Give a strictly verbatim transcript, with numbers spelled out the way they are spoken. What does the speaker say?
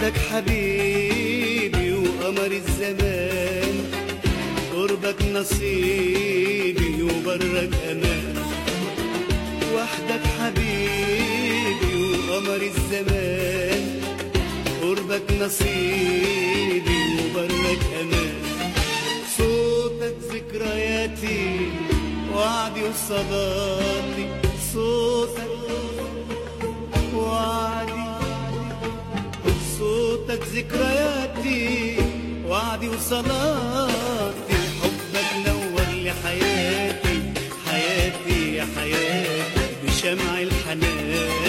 وحدك حبيبي وقمر الزمان، قربك نصيبي وبرك أمان. وحدك حبيبي وقمر الزمان، قربك نصيبي وبرك أمان. صوتك ذكرياتي وعدي وصلاتي، صوتك وعدي، صوتك ذكرياتي وعدي وصلاتي. حبك نور لي حياتي، حياتي يا حياتي بشمع الحنان.